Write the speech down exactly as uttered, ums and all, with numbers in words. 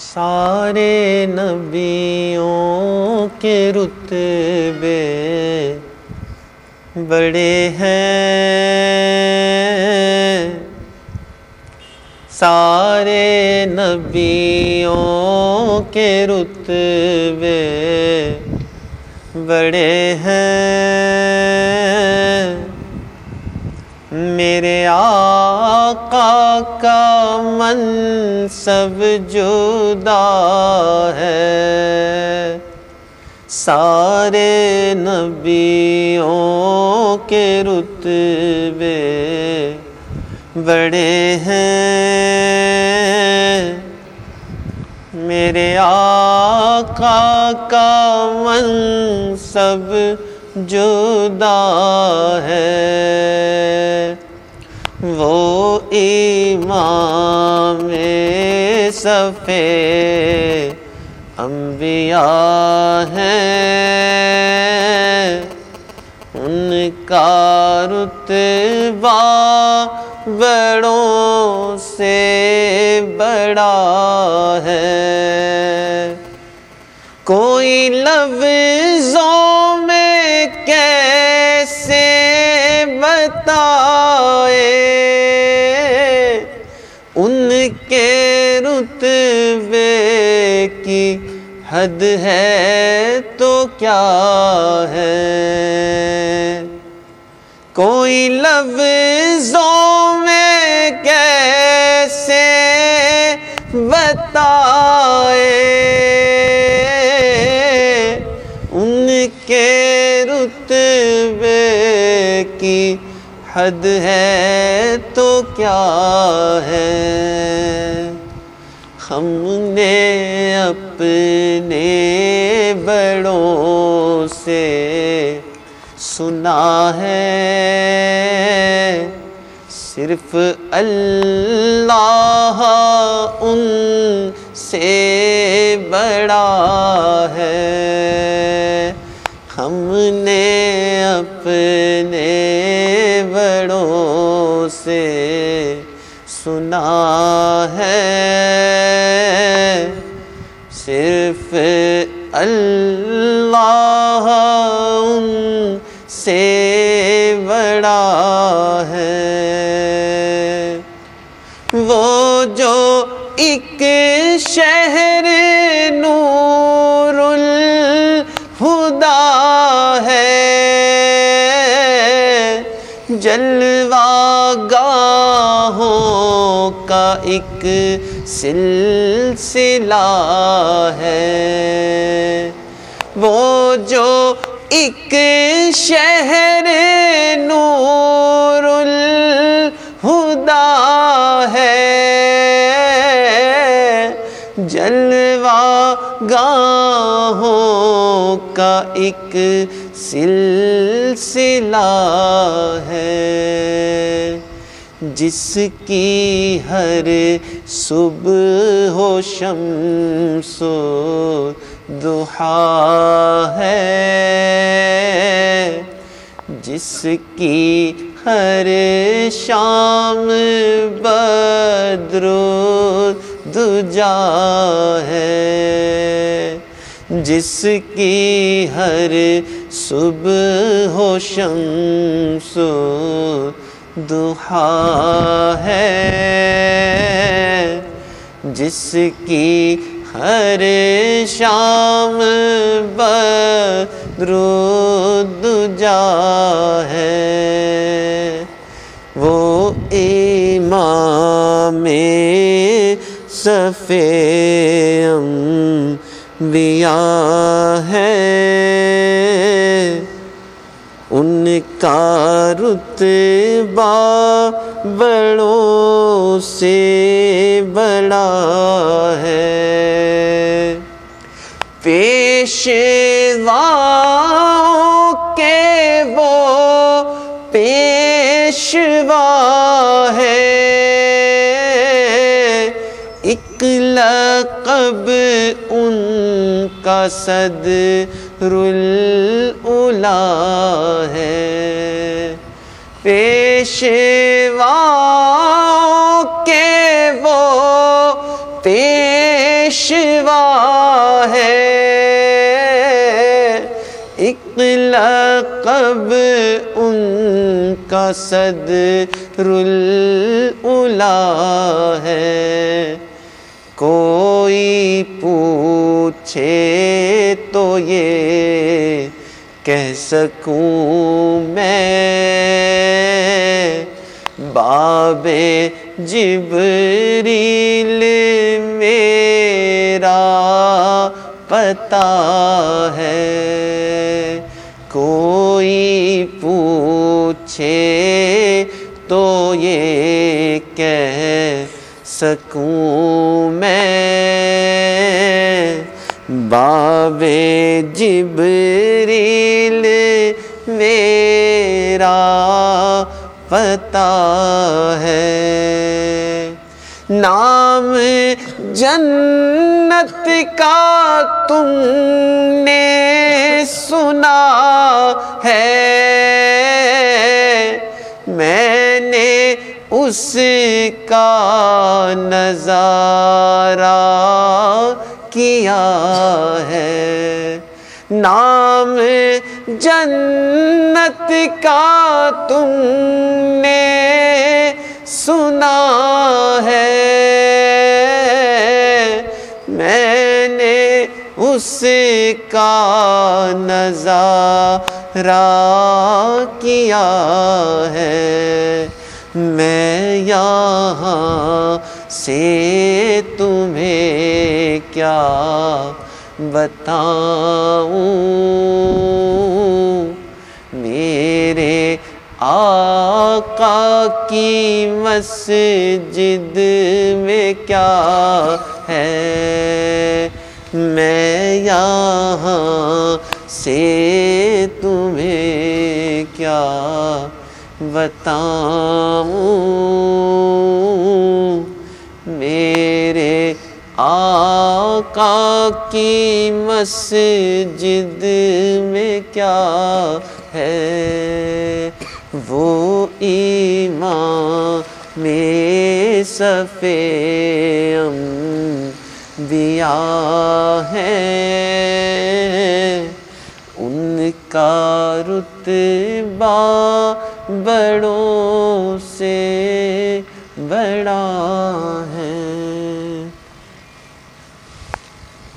سارے نبیوں کے رتبے بڑے ہیں، سارے نبیوں کے رتبے بڑے ہیں، میرے آقا کا منصب جدا ہے، سارے نبیوں کے رتبے بڑے ہیں، میرے آقا کا منصب جدا ہے، وہ امام صفِ انبیاء ہیں، ان کا رتبہ بڑوں سے بڑا ہے، کوئی لفظوں میں کیسے بتائے ان کے رتبے کی حد ہے تو کیا ہے، کوئی لفظوں میں کیسے بتائے ان کے رتبے کی حد ہے تو کیا ہے، ہم نے اپنے بڑوں سے سنا ہے، صرف اللہ ان سے بڑا ہے، ہم نے اپنے بڑوں سے سنا ہے، صرف اللہ ان سے بڑا ہے، وہ جو ایک شہر نور الہدیٰ ہے، جلوہ گاہوں کا ایک سلسلہ ہے، وہ جو ایک شہر نور الہدیٰ ہے، جلوہ گاہوں کا ایک سلسلہ ہے، جس کی ہر صبح و شمس و ضحیٰ ہے، جس کی ہر شام بدر و دجا ہے، جس کی ہر صبح و شمس و ضحیٰ ہے، جس کی ہر شام بدر و دجا ہے، وہ امام صفِ انبیاء ہے، ان کا رتبہ بڑوں سے بڑا ہے، پیشواؤں کے وہ پیشوا ہے، ایک لقب ان کا صدر الاولیٰ ہے، پیشواؤں کے وہ پیشوا پیشوا ہے، ایک لقب ان کا صدر الاولیٰ ہے۔ کوئی پوچھے تو یہ کہہ سکوں میں، باب جبریل میرا پتہ ہے۔ کوئی پوچھے تو یہ کہہ سکوں میں، باب جبریل میرا پتہ ہے۔ نام جنت کا تم نے سنا ہے، میں نے اس کا نظارہ کیا ہے۔ نام جنت کا تم نے سنا ہے، میں نے اس کا نظارہ کیا ہے۔ میں یہاں سے تمہیں کیا بتاؤں، میرے آقا کی مسجد میں کیا ہے، میں یہاں سے تمہیں کیا بتاؤں، میرے آقا کی مسجد میں کیا ہے۔ وہ امام صف انبیاء ہیں، ان کا رتبہ بڑوں سے بڑا ہے۔